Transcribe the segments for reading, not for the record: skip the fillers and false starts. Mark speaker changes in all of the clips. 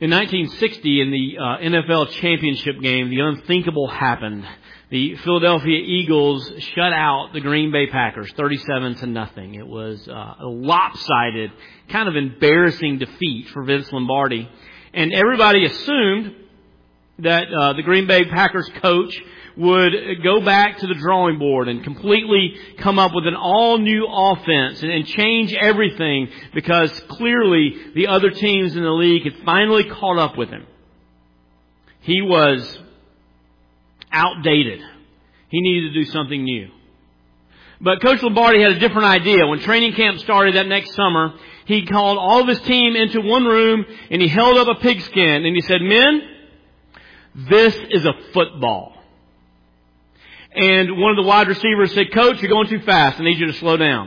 Speaker 1: In 1960, in the NFL championship game, the unthinkable happened. The Philadelphia Eagles shut out the Green Bay Packers 37-0. It was a lopsided, kind of embarrassing defeat for Vince Lombardi. And everybody assumed that the Green Bay Packers coach would go back to the drawing board and completely come up with an all-new offense and change everything, because clearly the other teams in the league had finally caught up with him. He was outdated. He needed to do something new. But Coach Lombardi had a different idea. When training camp started that next summer, he called all of his team into one room and he held up a pigskin and he said, "Men, this is a football." And one of the wide receivers said, "Coach, you're going too fast. I need you to slow down."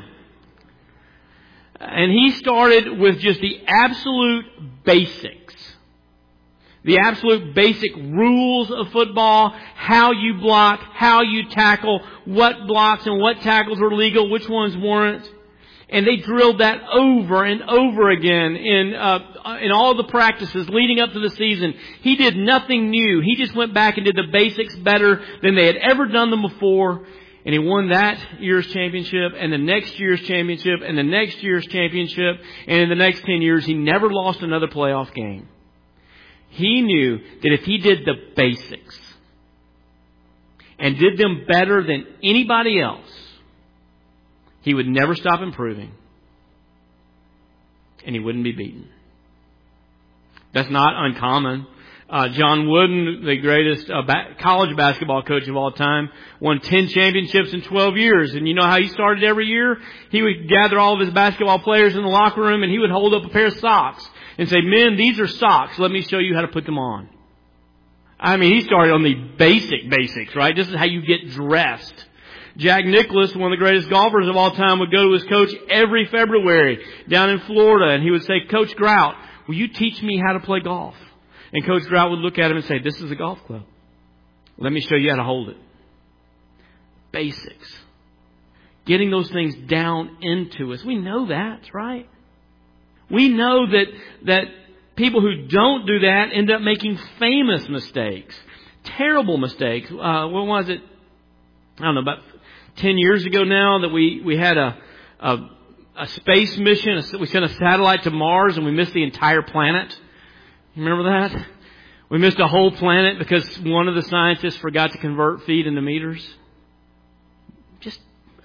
Speaker 1: And he started with just the absolute basics. The absolute basic rules of football, how you block, how you tackle, what blocks and what tackles are legal, which ones weren't. And they drilled that over and over again in all the practices leading up to the season. He did nothing new. He just went back and did the basics better than they had ever done them before. And he won that year's championship and the next year's championship and the next year's championship. And in the next 10 years, he never lost another playoff game. He knew that if he did the basics and did them better than anybody else, he would never stop improving, and he wouldn't be beaten. That's not uncommon. John Wooden, the greatest college basketball coach of all time, won 10 championships in 12 years. And you know how he started every year? He would gather all of his basketball players in the locker room, and he would hold up a pair of socks and say, "Men, these are socks. Let me show you how to put them on." I mean, he started on the basics, right? This is how you get dressed. Jack Nicklaus, one of the greatest golfers of all time, would go to his coach every February down in Florida, and he would say, "Coach Grout, will you teach me how to play golf?" And Coach Grout would look at him and say, "This is a golf club. Let me show you how to hold it." Basics. Getting those things down into us. We know that, right? We know that people who don't do that end up making famous mistakes. Terrible mistakes. What was it? I don't know, about 10 years ago now that we had a space mission. We sent a satellite to Mars and we missed the entire planet. You remember that? We missed a whole planet because one of the scientists forgot to convert feet into meters. Just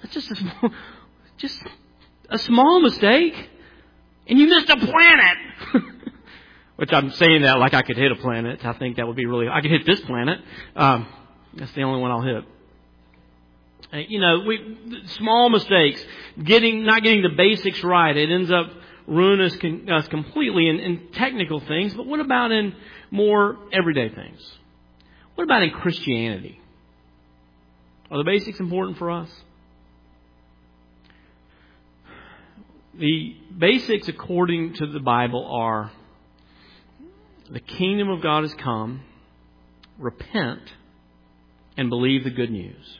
Speaker 1: a small mistake. And you missed a planet. Which I'm saying that like I could hit a planet. I think that would be I could hit this planet. That's the only one I'll hit. Small mistakes, not getting the basics right, it ends up ruining us completely in technical things. But what about in more everyday things? What about in Christianity? Are the basics important for us? The basics, according to the Bible, are: the kingdom of God has come, repent, and believe the good news.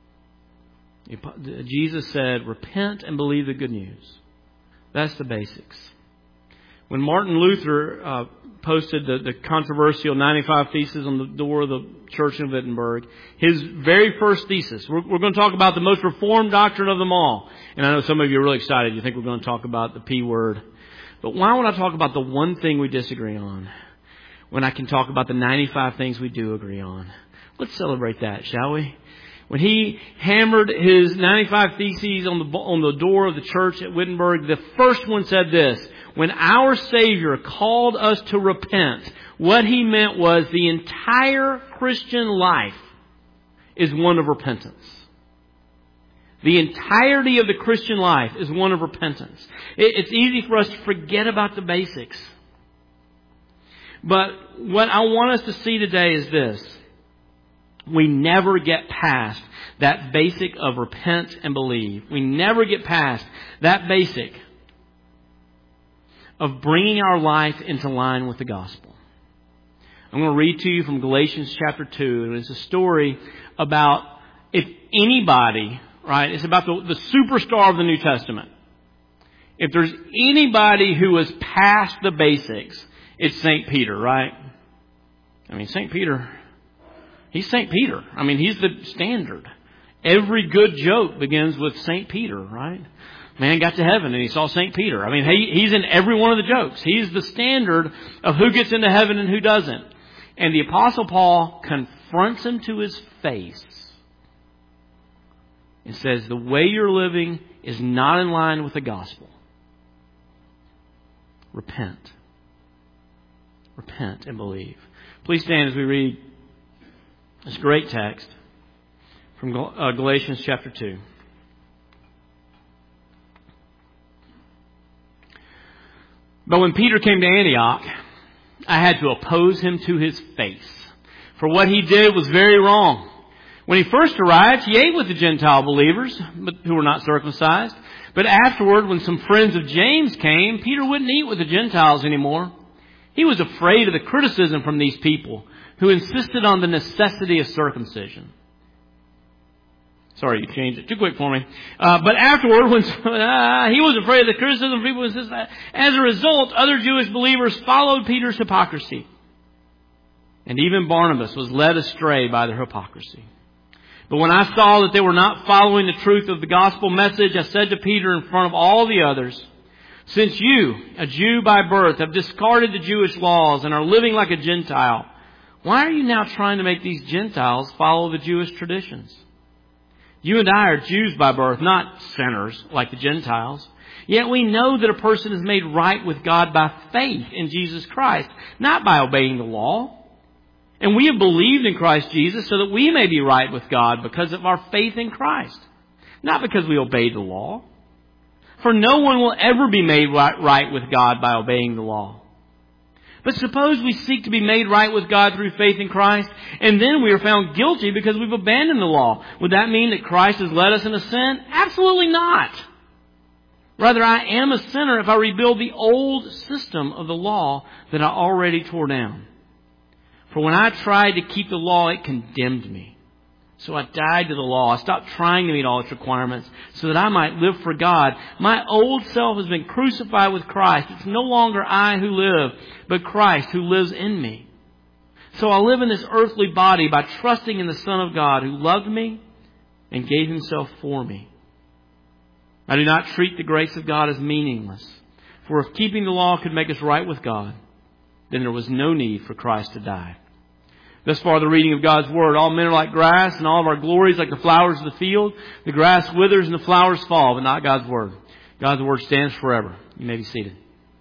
Speaker 1: Jesus said, repent and believe the good news. That's the basics. When Martin Luther posted the controversial 95 Theses on the door of the church in Wittenberg, his very first thesis, we're going to talk about the most reformed doctrine of them all. And I know some of you are really excited. You think we're going to talk about the P word. But why would I talk about the one thing we disagree on when I can talk about the 95 things we do agree on? Let's celebrate that, shall we? When he hammered his 95 Theses on the door of the church at Wittenberg, the first one said this: when our Savior called us to repent, what he meant was the entire Christian life is one of repentance. The entirety of the Christian life is one of repentance. It's easy for us to forget about the basics. But what I want us to see today is this: we never get past that basic of repent and believe. We never get past that basic of bringing our life into line with the gospel. I'm going to read to you from Galatians chapter 2. And it's a story about if anybody, right? It's about the superstar of the New Testament. If there's anybody who is past the basics, it's St. Peter, right? I mean, St. Peter, he's St. Peter. I mean, he's the standard. Every good joke begins with St. Peter, right? Man got to heaven and he saw St. Peter. I mean, he's in every one of the jokes. He's the standard of who gets into heaven and who doesn't. And the Apostle Paul confronts him to his face and says, the way you're living is not in line with the gospel. Repent. Repent and believe. Please stand as we read this great text from Galatians chapter 2. But when Peter came to Antioch, I had to oppose him to his face. For what he did was very wrong. When he first arrived, he ate with the Gentile believers, who were not circumcised. But afterward, when some friends of James came, Peter wouldn't eat with the Gentiles anymore. He was afraid of the criticism from these people, who insisted on the necessity of circumcision. Sorry, you changed it too quick for me. But afterward, when he was afraid of the criticism from people who insisted that. As a result, other Jewish believers followed Peter's hypocrisy. And even Barnabas was led astray by their hypocrisy. But when I saw that they were not following the truth of the gospel message, I said to Peter in front of all the others, since you, a Jew by birth, have discarded the Jewish laws and are living like a Gentile, why are you now trying to make these Gentiles follow the Jewish traditions? You and I are Jews by birth, not sinners like the Gentiles. Yet we know that a person is made right with God by faith in Jesus Christ, not by obeying the law. And we have believed in Christ Jesus so that we may be right with God because of our faith in Christ, not because we obeyed the law. For no one will ever be made right with God by obeying the law. But suppose we seek to be made right with God through faith in Christ, and then we are found guilty because we've abandoned the law. Would that mean that Christ has led us into sin? Absolutely not. Rather, I am a sinner if I rebuild the old system of the law that I already tore down. For when I tried to keep the law, it condemned me. So I died to the law. I stopped trying to meet all its requirements so that I might live for God. My old self has been crucified with Christ. It's no longer I who live, but Christ who lives in me. So I live in this earthly body by trusting in the Son of God who loved me and gave himself for me. I do not treat the grace of God as meaningless. For if keeping the law could make us right with God, then there was no need for Christ to die. Thus far, the reading of God's Word. All men are like grass, and all of our glories like the flowers of the field. The grass withers and the flowers fall, but not God's Word. God's Word stands forever. You may be seated.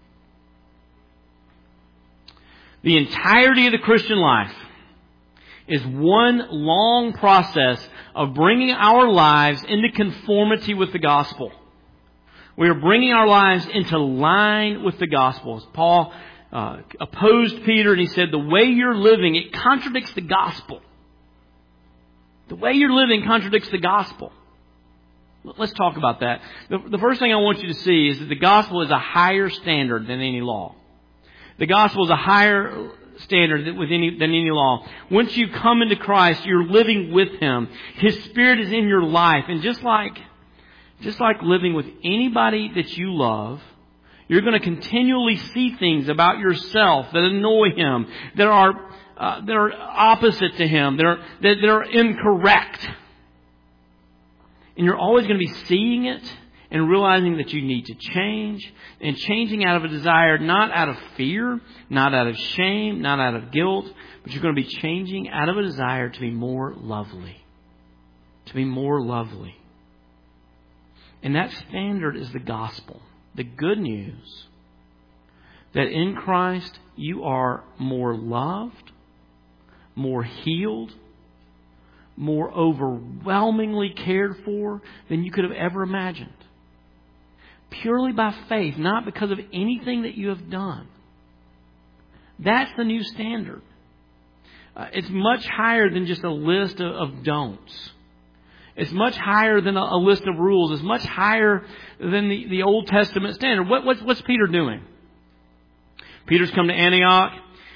Speaker 1: The entirety of the Christian life is one long process of bringing our lives into conformity with the gospel. We are bringing our lives into line with the gospel. As Paul opposed Peter, and he said, the way you're living, it contradicts the gospel. The way you're living contradicts the gospel. Let's talk about that. The first thing I want you to see is that the gospel is a higher standard than any law. The gospel is a higher standard than any law. Once you come into Christ, you're living with Him. His Spirit is in your life. And just like living with anybody that you love, you're going to continually see things about yourself that annoy Him, that are opposite to Him, that are incorrect. And you're always going to be seeing it and realizing that you need to change, and changing out of a desire, not out of fear, not out of shame, not out of guilt, but you're going to be changing out of a desire to be more lovely. To be more lovely. And that standard is the gospel. The good news that in Christ you are more loved, more healed, more overwhelmingly cared for than you could have ever imagined. Purely by faith, not because of anything that you have done. That's the new standard. It's much higher than just a list of don'ts. It's much higher than a list of rules. It's much higher than the Old Testament standard. What's Peter doing? Peter's come to Antioch.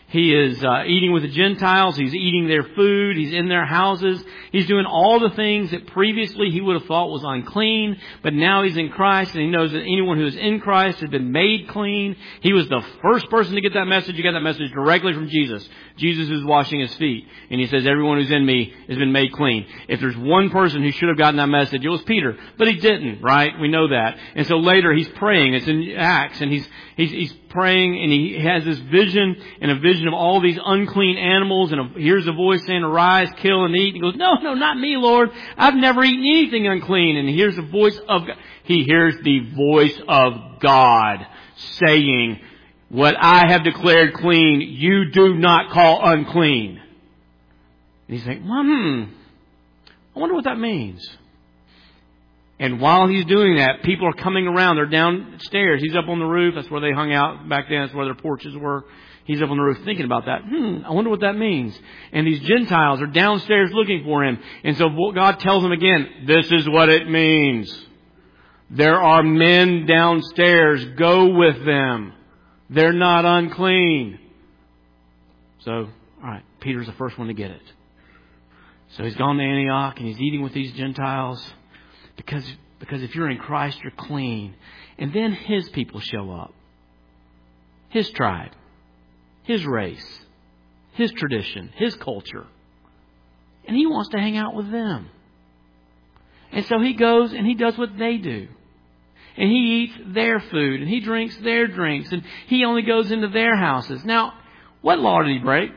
Speaker 1: He is eating with the Gentiles. He's eating their food. He's in their houses. He's doing all the things that previously he would have thought was unclean. But now he's in Christ, and he knows that anyone who is in Christ has been made clean. He was the first person to get that message. He got that message directly from Jesus. Jesus is washing his feet. And he says, everyone who's in me has been made clean. If there's one person who should have gotten that message, it was Peter. But he didn't, right? We know that. And so later he's praying. It's in Acts. And he's praying, and he has this vision, and a vision of all these unclean animals, and hears a voice saying, arise, kill, and eat. And he goes, no, not me, Lord. I've never eaten anything unclean. And he hears the voice of God. He hears the voice of God saying, what I have declared clean, you do not call unclean. And he's like, I wonder what that means. And while he's doing that, people are coming around. They're downstairs. He's up on the roof. That's where they hung out back then. That's where their porches were. He's up on the roof thinking about that. I wonder what that means. And these Gentiles are downstairs looking for him. And so God tells him again, this is what it means. There are men downstairs. Go with them. They're not unclean. So, all right, Peter's the first one to get it. So he's gone to Antioch, and he's eating with these Gentiles. Because if you're in Christ, you're clean. And then his people show up. His tribe. His race. His tradition. His culture. And he wants to hang out with them. And so he goes and he does what they do. And he eats their food. And he drinks their drinks. And he only goes into their houses. Now, what law did he break?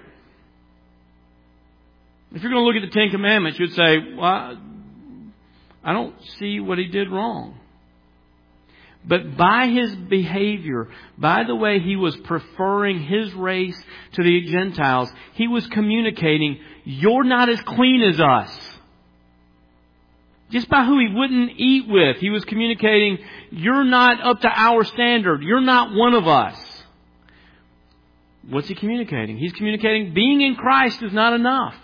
Speaker 1: If you're going to look at the Ten Commandments, you'd say, well, I don't see what he did wrong. But by his behavior, by the way he was preferring his race to the Gentiles, he was communicating, you're not as clean as us. Just by who he wouldn't eat with, he was communicating, you're not up to our standard. You're not one of us. What's he communicating? He's communicating being in Christ is not enough.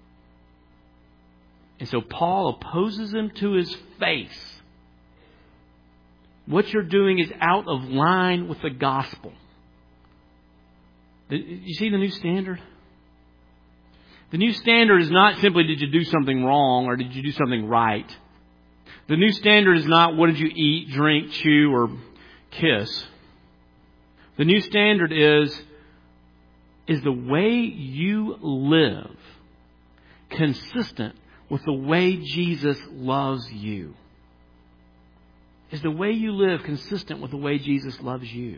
Speaker 1: And so Paul opposes him to his face. What you're doing is out of line with the gospel. You see the new standard? The new standard is not simply did you do something wrong or did you do something right. The new standard is not what did you eat, drink, chew, or kiss. The new standard is the way you live consistent with the way Jesus loves you? Is the way you live consistent with the way Jesus loves you?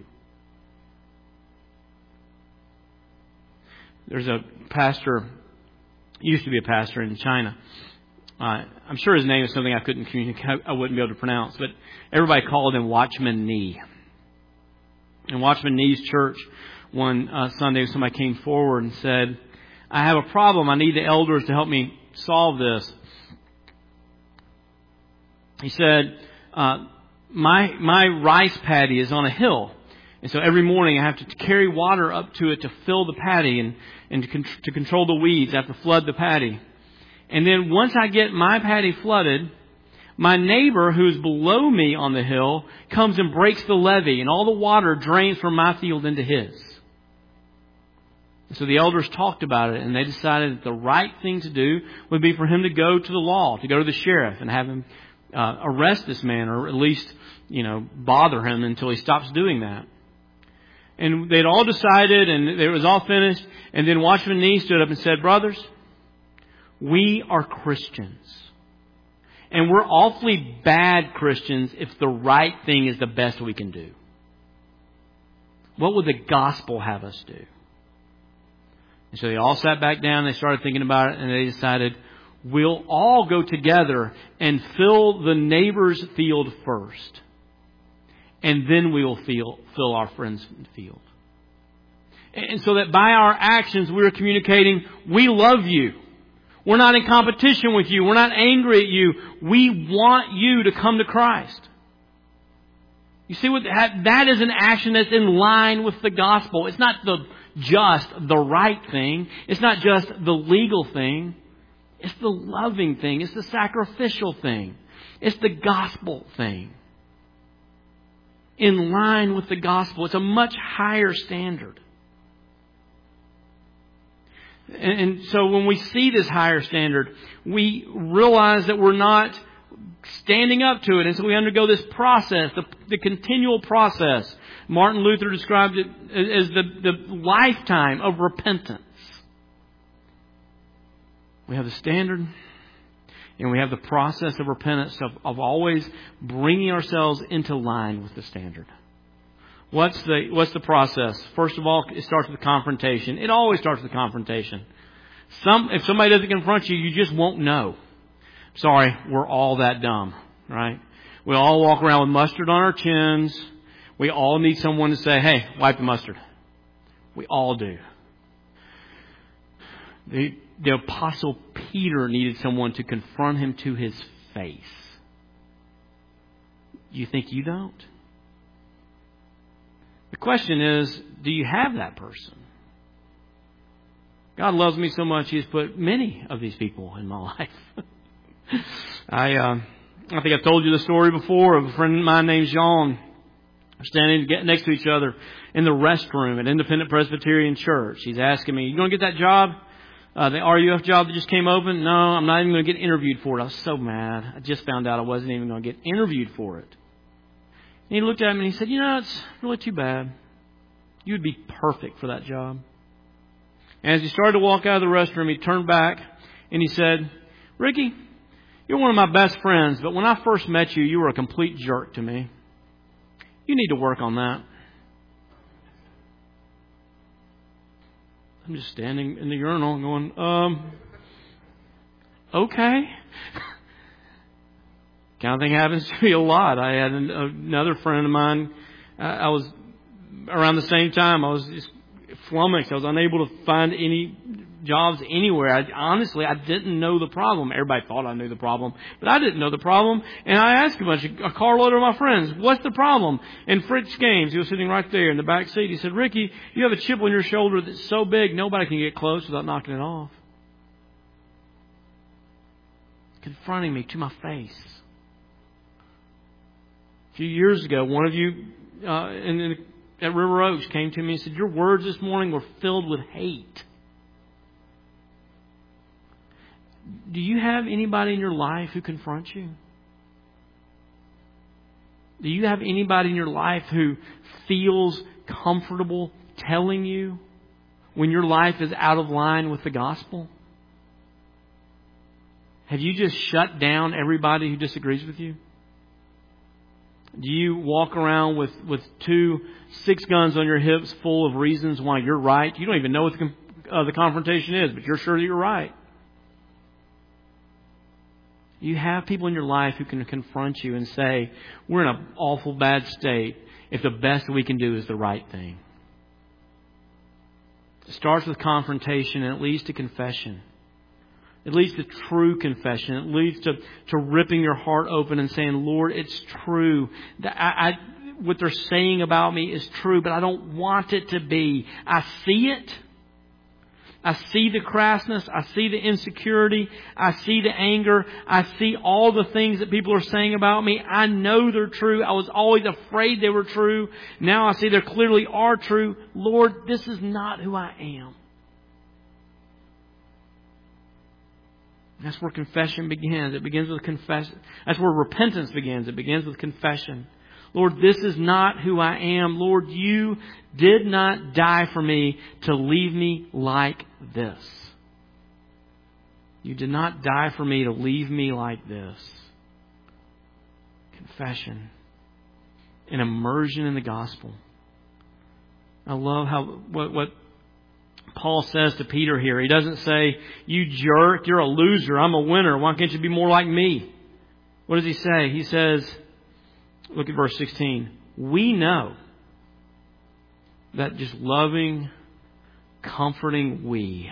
Speaker 1: There's a pastor, used to be a pastor in China. I'm sure his name is something I couldn't communicate, I wouldn't be able to pronounce, but everybody called him Watchman Nee. In Watchman Nee's church, one Sunday, somebody came forward and said, I have a problem. I need the elders to help me solve this. He said, my rice paddy is on a hill. And so every morning I have to carry water up to it to fill the paddy and to control the weeds. I have to flood the paddy. And then once I get my paddy flooded, my neighbor who's below me on the hill comes and breaks the levee, and all the water drains from my field into his. So the elders talked about it, and they decided that the right thing to do would be for him to go to the law, to go to the sheriff and have him arrest this man, or at least, bother him until he stops doing that. And they'd all decided, and it was all finished. And then Watchman Nee stood up and said, brothers, we are Christians. And we're awfully bad Christians if the right thing is the best we can do. What would the gospel have us do? And so they all sat back down, they started thinking about it, and they decided, we'll all go together and fill the neighbor's field first. And then we will fill our friend's field. And so that by our actions, we're communicating, we love you. We're not in competition with you. We're not angry at you. We want you to come to Christ. You see, that is an action that's in line with the gospel. It's not just the right thing. It's not just the legal thing. It's the loving thing. It's the sacrificial thing. It's the gospel thing. In line with the gospel. It's a much higher standard. And so when we see this higher standard, we realize that we're not standing up to it. And so we undergo this process, the continual process. Martin Luther described it as the lifetime of repentance. We have the standard, and we have the process of repentance of always bringing ourselves into line with the standard. What's the process? First of all, it starts with confrontation. It always starts with confrontation. If somebody doesn't confront you, you just won't know. Sorry, we're all that dumb, right? We all walk around with mustard on our chins. We all need someone to say, hey, wipe the mustard. We all do. The Apostle Peter needed someone to confront him to his face. You think you don't? The question is, do you have that person? God loves me so much, He has put many of these people in my life. I think I've told you the story before of a friend of mine named Jean. Standing next to each other in the restroom at Independent Presbyterian Church. He's asking me, you going to get that job? The RUF job that just came open? No, I'm not even going to get interviewed for it. I was so mad. I just found out I wasn't even going to get interviewed for it. And he looked at me and he said, it's really too bad. You would be perfect for that job. And as he started to walk out of the restroom, he turned back and he said, Ricky, you're one of my best friends, but when I first met you, you were a complete jerk to me. You need to work on that. I'm just standing in the urinal going, okay. Kind of thing happens to me a lot. I had another friend of mine. I was around the same time. I was just flummoxed. I was unable to find any jobs anywhere. I didn't know the problem. Everybody thought I knew the problem, but I didn't know the problem. And I asked a carload of my friends, what's the problem? And Fritz Gaines, he was sitting right there in the back seat. He said, Ricky, you have a chip on your shoulder that's so big, nobody can get close without knocking it off. Confronting me to my face. A few years ago, one of you at River Oaks came to me and said, your words this morning were filled with hate. Do you have anybody in your life who confronts you? Do you have anybody in your life who feels comfortable telling you when your life is out of line with the gospel? Have you just shut down everybody who disagrees with you? Do you walk around with 2 6 guns on your hips full of reasons why you're right? You don't even know what the confrontation is, but you're sure that you're right. You have people in your life who can confront you and say, we're in an awful bad state if the best we can do is the right thing. It starts with confrontation and it leads to confession. It leads to true confession. It leads to ripping your heart open and saying, Lord, it's true. What they're saying about me is true, but I don't want it to be. I see it. I see the crassness. I see the insecurity. I see the anger. I see all the things that people are saying about me. I know they're true. I was always afraid they were true. Now I see they clearly are true. Lord, this is not who I am. That's where confession begins. It begins with confession. That's where repentance begins. It begins with confession. Lord, this is not who I am. Lord, you did not die for me to leave me like this. You did not die for me to leave me like this. Confession. An immersion in the gospel. I love what Paul says to Peter here. He doesn't say, you jerk, you're a loser, I'm a winner. Why can't you be more like me? What does he say? He says, look at verse 16. We know that just loving, comforting we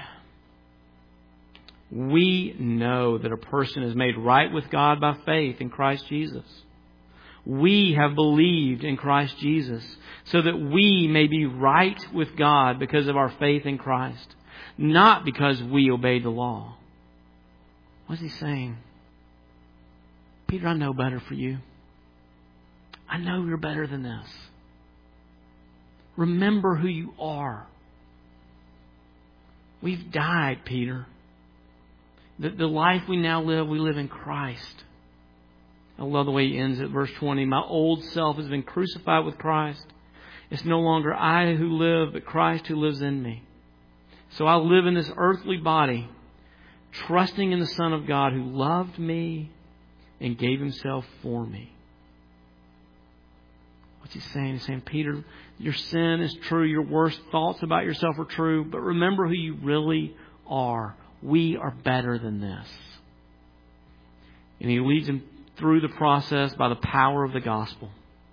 Speaker 1: know that a person is made right with God by faith in Christ Jesus. We have believed in Christ Jesus so that we may be right with God because of our faith in Christ, not because we obeyed the law. What's he saying? Peter, I know better for you. I know you're better than this. Remember who you are. We've died, Peter. The life we now live, we live in Christ. I love the way he ends it. Verse 20, my old self has been crucified with Christ. It's no longer I who live, but Christ who lives in me. So I live in this earthly body, trusting in the Son of God who loved me and gave himself for me. What's he saying? He's saying, Peter, your sin is true. Your worst thoughts about yourself are true. But remember who you really are. We are better than this. And he leads him through the process by the power of the gospel.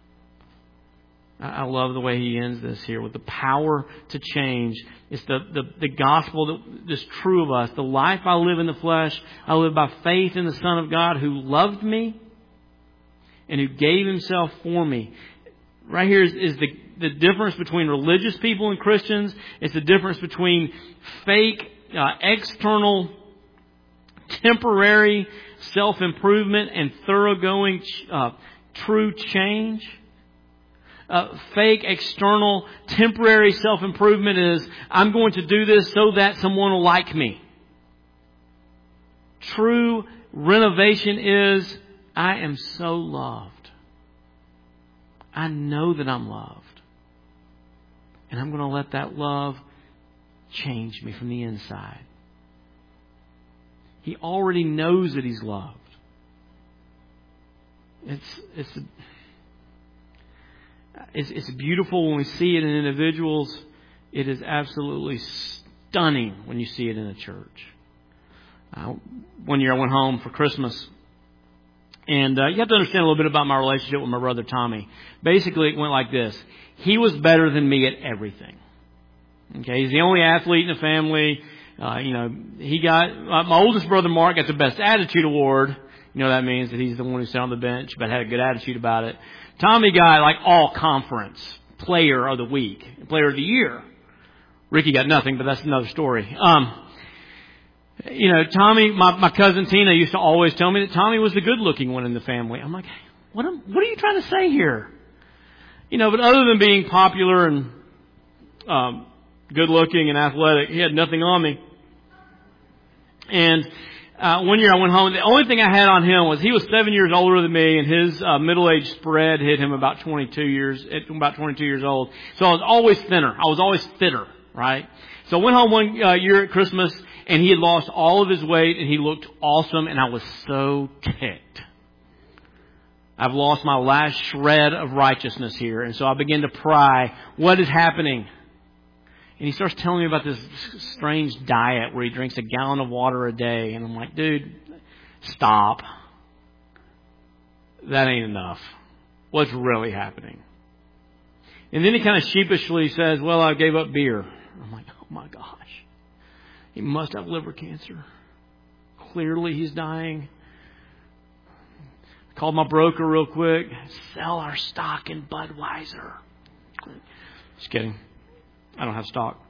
Speaker 1: I love the way he ends this here with the power to change. It's the gospel that is true of us. The life I live in the flesh, I live by faith in the Son of God who loved me and who gave himself for me. Right here is the difference between religious people and Christians. It's the difference between fake, external, temporary self-improvement and thoroughgoing, true change. Fake, external, temporary self-improvement is, I'm going to do this so that someone will like me. True renovation is, I am so loved. I know that I'm loved. And I'm going to let that love change me from the inside. He already knows that he's loved. It's beautiful when we see it in individuals. It is absolutely stunning when you see it in a church. One year I went home for Christmas. And you have to understand a little bit about my relationship with my brother Tommy. Basically, it went like this. He was better than me at everything. Okay, he's the only athlete in the family. He got my oldest brother Mark got the best attitude award. You know that means that he's the one who sat on the bench but had a good attitude about it. Tommy got like all conference player of the week, player of the year. Ricky got nothing, but that's another story. Tommy, my cousin Tina used to always tell me that Tommy was the good-looking one in the family. I'm like, what are you trying to say here? But other than being popular and good-looking and athletic, he had nothing on me. And one year I went home. The only thing I had on him was he was 7 years older than me, and his middle-age spread hit him about 22 years old. So I was always thinner. I was always fitter, right? So I went home one year at Christmas, and he had lost all of his weight, and he looked awesome, and I was so ticked. I've lost my last shred of righteousness here. And so I began to pry, what is happening? And he starts telling me about this strange diet where he drinks a gallon of water a day. And I'm like, dude, stop. That ain't enough. What's really happening? And then he kind of sheepishly says, well, I gave up beer. I'm like, oh my gosh. He must have liver cancer. Clearly he's dying. Called my broker real quick. Sell our stock in Budweiser. Just kidding. I don't have stock.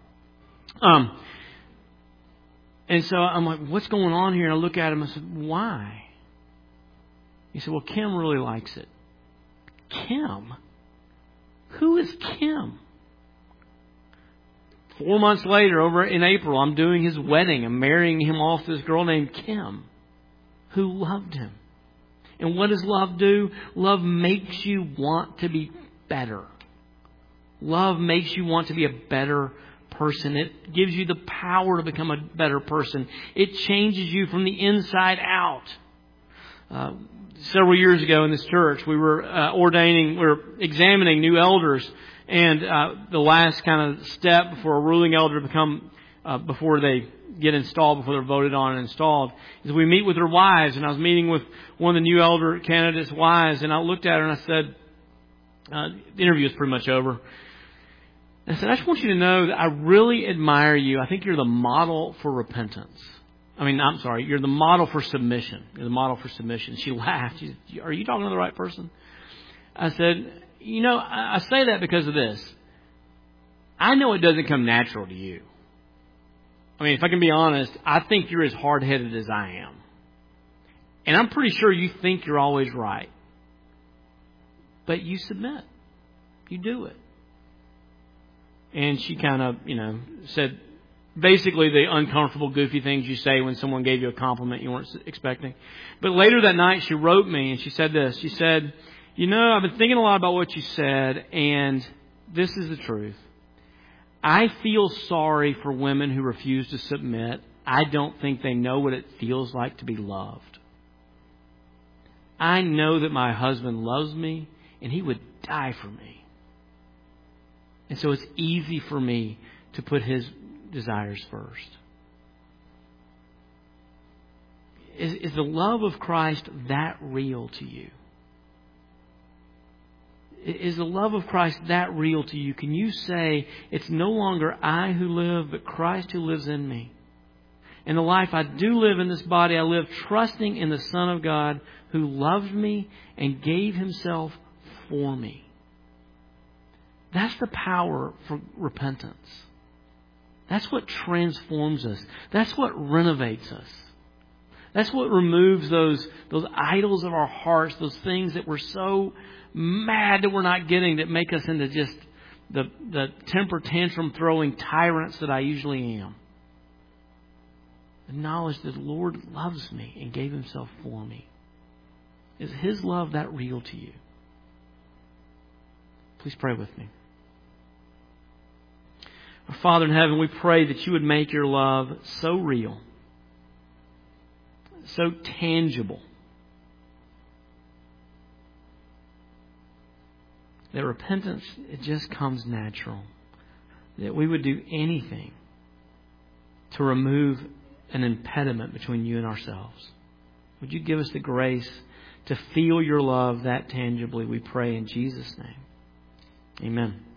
Speaker 1: And so I'm like, what's going on here? And I look at him and I said, why? He said, well, Kim really likes it. Kim? Who is Kim? 4 months later, over in April, I'm doing his wedding. I'm marrying him off to this girl named Kim, who loved him. And what does love do? Love makes you want to be better. Love makes you want to be a better person. It gives you the power to become a better person. It changes you from the inside out. Several years ago in this church, we were examining new elders. And the last kind of step before a ruling elder before they get installed, before they're voted on and installed, is we meet with their wives. And I was meeting with one of the new elder candidates' wives, and I looked at her and I said, the interview was pretty much over. And I said, I just want you to know that I really admire you. I think you're the model for repentance. You're the model for submission. You're the model for submission. She laughed. She said, are you talking to the right person? I said, I say that because of this. I know it doesn't come natural to you. If I can be honest, I think you're as hard-headed as I am. And I'm pretty sure you think you're always right. But you submit. You do it. And she kind of, said, Basically the uncomfortable, goofy things you say when someone gave you a compliment you weren't expecting. But later that night she wrote me and she said this. She said, I've been thinking a lot about what you said, and this is the truth. I feel sorry for women who refuse to submit. I don't think they know what it feels like to be loved. I know that my husband loves me and he would die for me. And so it's easy for me to put his desires first. Is the love of Christ that real to you? Is the love of Christ that real to you? Can you say, it's no longer I who live, but Christ who lives in me? In the life I do live in this body, I live trusting in the Son of God who loved me and gave Himself for me. That's the power for repentance. That's what transforms us. That's what renovates us. That's what removes those idols of our hearts, those things that we're so mad that we're not getting, that make us into just the temper tantrum throwing tyrants that I usually am. The knowledge that the Lord loves me and gave Himself for me. Is His love that real to you? Please pray with me. Our Father in heaven, we pray that You would make Your love so real, so tangible, that repentance, it just comes natural. That we would do anything to remove an impediment between You and ourselves. Would You give us the grace to feel Your love that tangibly, we pray in Jesus' name. Amen.